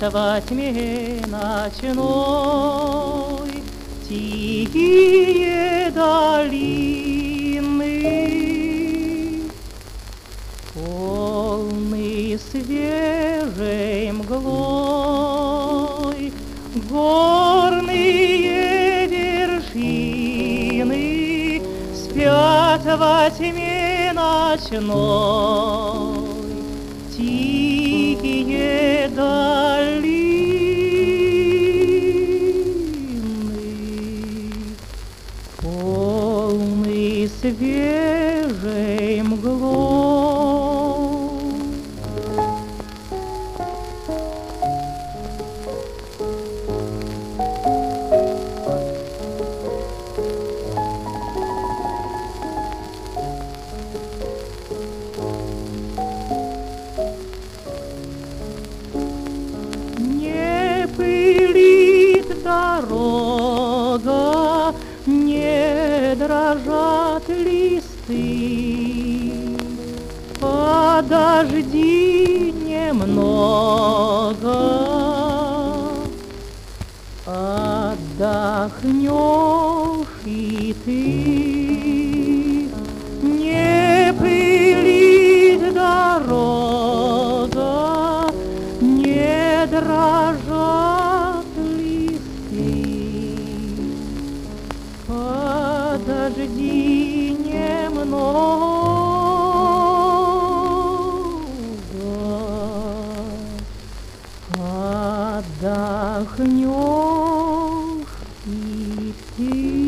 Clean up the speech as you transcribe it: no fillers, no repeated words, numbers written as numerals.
во тьме ночной тихие долины, полны свежей мглой горные вершины, спят во тьме ночной тихие долины, полны свежей мглой. Дорога, не дрожат листы, подожди немного, отдохнешь и ты. Не пылит дорога, не дрожат подожди немного, отдохнешь и ты.